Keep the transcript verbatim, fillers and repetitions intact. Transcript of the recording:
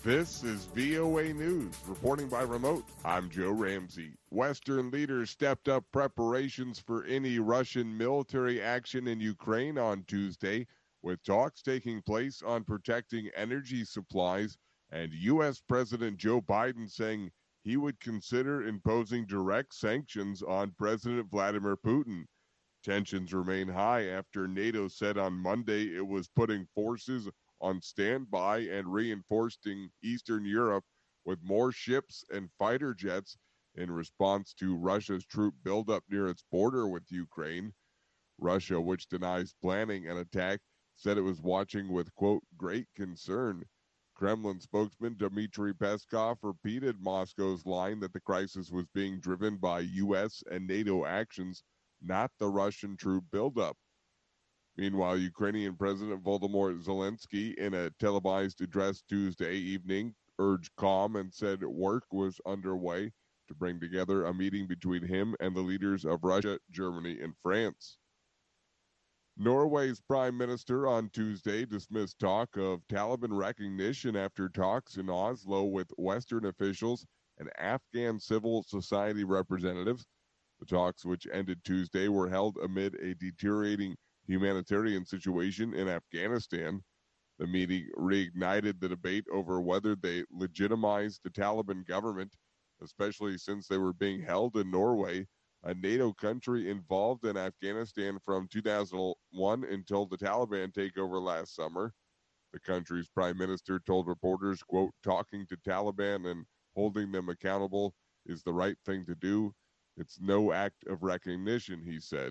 This is V O A News, reporting by remote. I'm Joe Ramsey. Western leaders stepped up preparations for any Russian military action in Ukraine on Tuesday, with talks taking place on protecting energy supplies, and U S. President Joe Biden saying he would consider imposing direct sanctions on President Vladimir Putin. Tensions remain high after NATO said on Monday it was putting forces on standby and reinforcing Eastern Europe with more ships and fighter jets in response to Russia's troop buildup near its border with Ukraine. Russia, which denies planning an attack, said it was watching with, quote, great concern. Kremlin spokesman Dmitry Peskov repeated Moscow's line that the crisis was being driven by U S and NATO actions, not the Russian troop buildup. Meanwhile, Ukrainian President Volodymyr Zelensky, in a televised address Tuesday evening, urged calm and said work was underway to bring together a meeting between him and the leaders of Russia, Germany, and France. Norway's prime minister on Tuesday dismissed talk of Taliban recognition after talks in Oslo with Western officials and Afghan civil society representatives. The talks, which ended Tuesday, were held amid a deteriorating humanitarian situation in Afghanistan. The meeting reignited the debate over whether they legitimized the Taliban government, especially since they were being held in Norway, a NATO country involved in Afghanistan from two thousand one until the Taliban takeover last summer. The country's prime minister told reporters, quote, talking to Taliban and holding them accountable is the right thing to do. It's no act of recognition, he said.